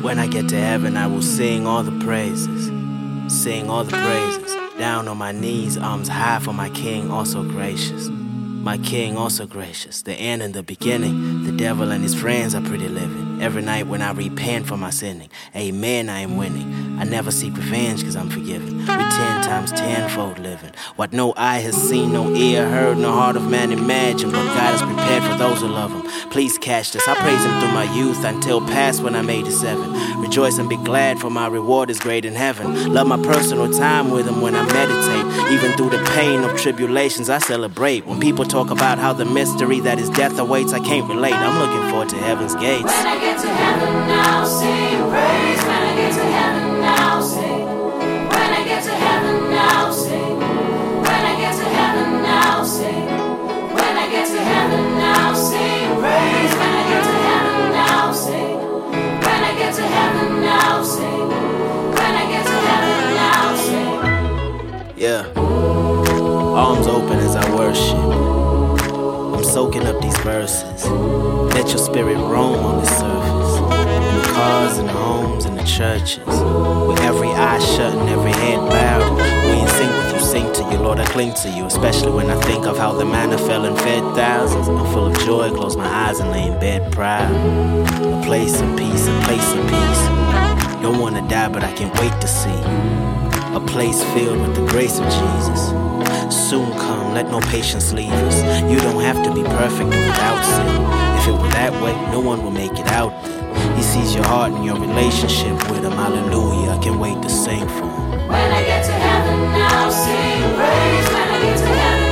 When I get to heaven, I will sing all the praises. Sing all the praises. Down on my knees, arms high for my King, also gracious. My King, also gracious. The end and the beginning. The devil and his friends are pretty living. Every night when I repent for my sinning. Amen, I am winning. I never seek revenge cause I'm forgiven. We 10 times 10-fold living. What no eye has seen, no ear heard, no heart of man imagined. But God has prepared for those who love him. Please catch this. I praise him through my youth until past when I made it 7. Rejoice and be glad for my reward is great in heaven. Love my personal time with him when I meditate. Even through the pain of tribulations I celebrate. When people talk about how the mystery that is death awaits, I can't relate. I'm looking forward to heaven's gates. When I get to heaven, I'll sing praise. When I get to heaven, I'll sing. When I get to heaven, I'll sing. When I get to heaven, I'll sing. When I get to heaven, I'll sing praise. When I get to heaven, I'll sing. When I get to heaven, I'll sing. When I get to heaven, I'll sing. Yeah. Arms open as I worship. I'm soaking up these verses. Let your spirit roam on the surface. In the cars, in the homes, in the churches. With every eye shut and every head bowed. We in sync with you, sing to you, Lord, I cling to you. Especially when I think of how the manna fell and fed thousands. I'm full of joy, close my eyes and lay in bed proud. A place of peace, a place of peace. Don't wanna die, but I can't wait to see. A place filled with the grace of Jesus. Soon come, let no patience leave us. You don't have to be perfect or without sin. If it were that way, no one will make it out then. He sees your heart and your relationship with him. Hallelujah, I can't wait to sing for him. When I get to heaven, I'll sing praise. When I get to heaven,